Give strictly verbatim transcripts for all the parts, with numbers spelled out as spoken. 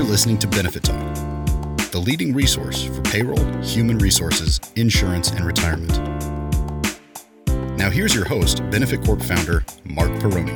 You're listening to Benefit Talk, the leading resource for payroll, human resources, insurance, and retirement. Now here's your host, Benefit Corp founder, Mark Perroni.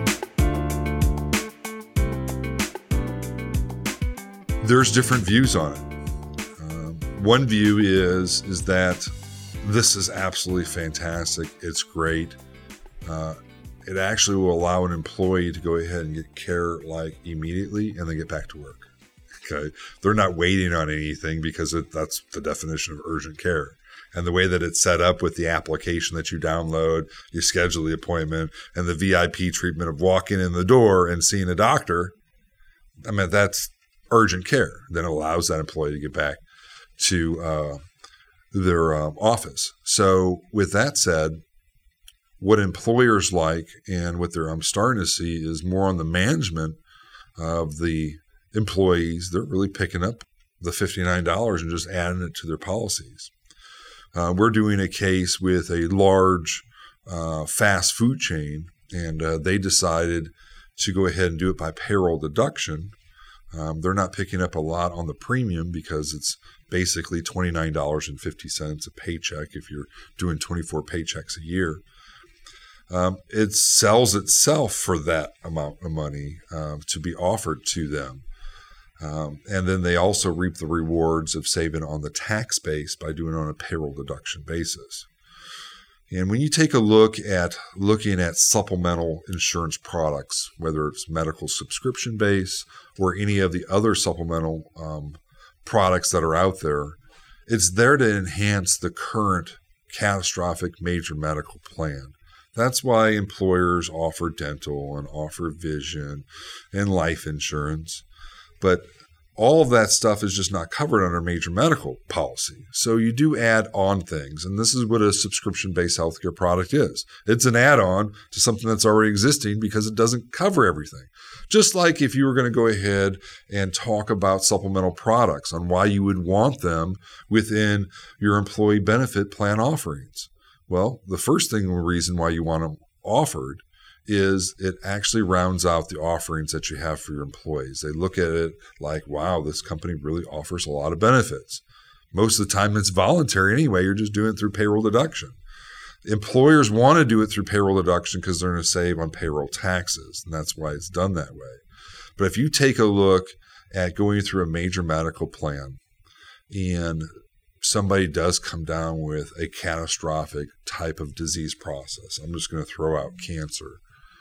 There's different views on it. Um, one view is, is that this is absolutely fantastic. It's great. Uh, it actually will allow an employee to go ahead and get care like immediately and then get back to work. Okay, they're not waiting on anything because it, that's the definition of urgent care. And the way that it's set up with the application that you download, you schedule the appointment, and the V I P treatment of walking in the door and seeing a doctor, I mean, that's urgent care. Then it allows that employee to get back to uh, their um, office. So with that said, what employers like and what they're I'm starting to see is more on the management of the employees. They're really picking up the fifty-nine dollars and just adding it to their policies. Uh, we're doing a case with a large uh, fast food chain, and uh, they decided to go ahead and do it by payroll deduction. Um, they're not picking up a lot on the premium because it's basically twenty-nine dollars and fifty cents a paycheck if you're doing twenty-four paychecks a year. Um, it sells itself for that amount of money um, to be offered to them. Um, and then they also reap the rewards of saving on the tax base by doing it on a payroll deduction basis. And when you take a look at looking at supplemental insurance products, whether it's medical subscription base or any of the other supplemental um, products that are out there, it's there to enhance the current catastrophic major medical plan. That's why employers offer dental and offer vision and life insurance. But all of that stuff is just not covered under major medical policy. So you do add on things. And this is what a subscription-based healthcare product is. It's an add-on to something that's already existing because it doesn't cover everything. Just like if you were going to go ahead and talk about supplemental products on why you would want them within your employee benefit plan offerings. Well, the first thing, the reason why you want them offered is it actually rounds out the offerings that you have for your employees. They look at it like, wow, this company really offers a lot of benefits. Most of the time it's voluntary anyway. You're just doing it through payroll deduction. Employers want to do it through payroll deduction because they're going to save on payroll taxes, and that's why it's done that way. But if you take a look at going through a major medical plan and somebody does come down with a catastrophic type of disease process, I'm just going to throw out cancer.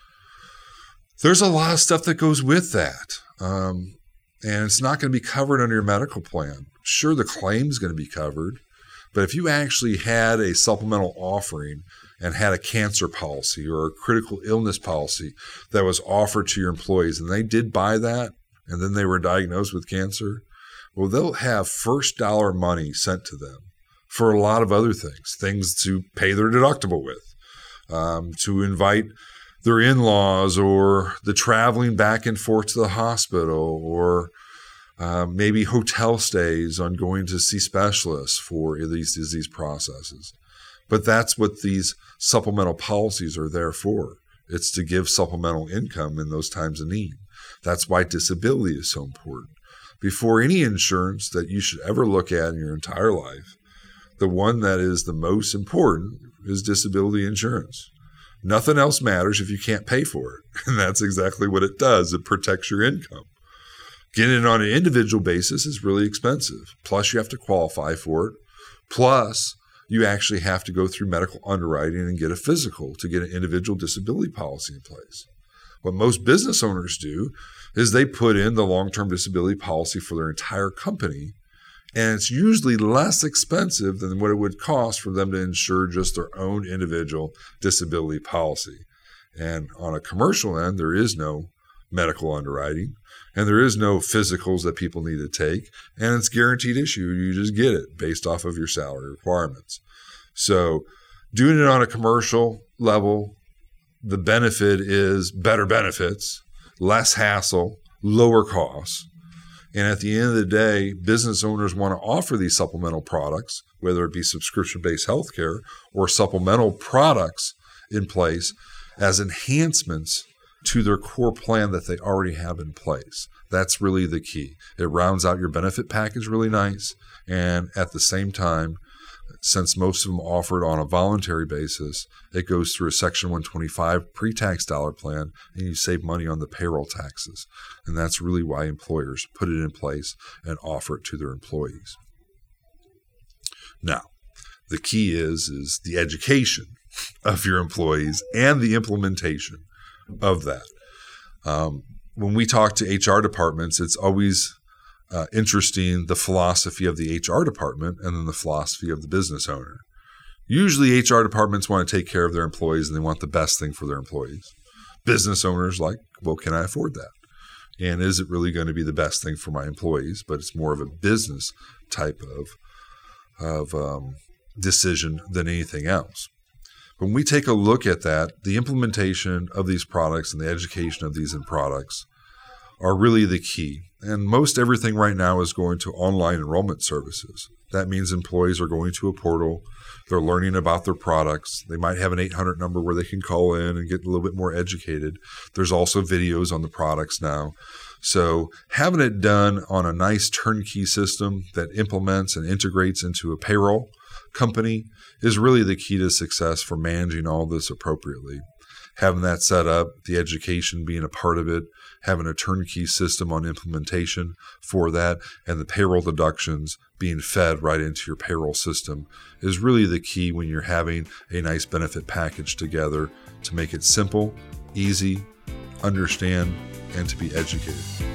There's a lot of stuff that goes with that, um, and it's not going to be covered under your medical plan. Sure, the claim's going to be covered, but if you actually had a supplemental offering and had a cancer policy or a critical illness policy that was offered to your employees, and they did buy that, and then they were diagnosed with cancer, well, they'll have first dollar money sent to them for a lot of other things, things to pay their deductible with, um, to invite their in-laws, or the traveling back and forth to the hospital, or uh, maybe hotel stays on going to see specialists for these disease processes. But that's what these supplemental policies are there for. It's to give supplemental income in those times of need. That's why disability is so important. Before any insurance that you should ever look at in your entire life, the one that is the most important is disability insurance. Nothing else matters if you can't pay for it. And that's exactly what it does. It protects your income. Getting it on an individual basis is really expensive. Plus, you have to qualify for it. Plus, you actually have to go through medical underwriting and get a physical to get an individual disability policy in place. What most business owners do is they put in the long-term disability policy for their entire company, and it's usually less expensive than what it would cost for them to insure just their own individual disability policy. And on a commercial end, there is no medical underwriting, and there is no physicals that people need to take, and it's guaranteed issue. You just get it based off of your salary requirements. So doing it on a commercial level, the benefit is better benefits, less hassle, lower costs. And at the end of the day, business owners want to offer these supplemental products, whether it be subscription-based healthcare or supplemental products in place as enhancements to their core plan that they already have in place. That's really the key. It rounds out your benefit package really nice. And at the same time, since most of them offer it on a voluntary basis, it goes through a Section one twenty-five pre-tax dollar plan, and you save money on the payroll taxes. And that's really why employers put it in place and offer it to their employees. Now, the key is, is the education of your employees and the implementation of that. Um, when we talk to H R departments, it's always uh, interesting the philosophy of the H R department and then the philosophy of the business owner. Usually H R departments want to take care of their employees and they want the best thing for their employees. Business owners like, well, can I afford that? And is it really going to be the best thing for my employees? But it's more of a business type of, of um, decision than anything else. When we take a look at that, the implementation of these products and the education of these products are really the key. And most everything right now is going to online enrollment services. That means employees are going to a portal. They're learning about their products. They might have an eight hundred number where they can call in and get a little bit more educated. There's also videos on the products now. So having it done on a nice turnkey system that implements and integrates into a payroll company is really the key to success for managing all this appropriately. Having that set up, the education being a part of it, having a turnkey system on implementation for that, and the payroll deductions being fed right into your payroll system is really the key when you're having a nice benefit package together to make it simple, easy, understand, and to be educated.